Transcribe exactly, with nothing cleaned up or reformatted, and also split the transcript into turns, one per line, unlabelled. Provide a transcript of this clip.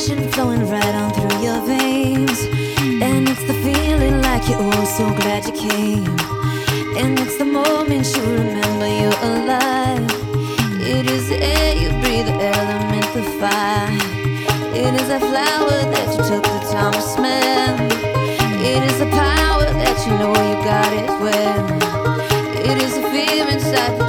passion flowing right on through your veins. And it's the feeling like you're oh so glad you came. And it's the moment you remember you're alive. It is the air you breathe, the element, the fire. It is a flower that you took the time to smell. It is the power that you know you got it well. It is a fear inside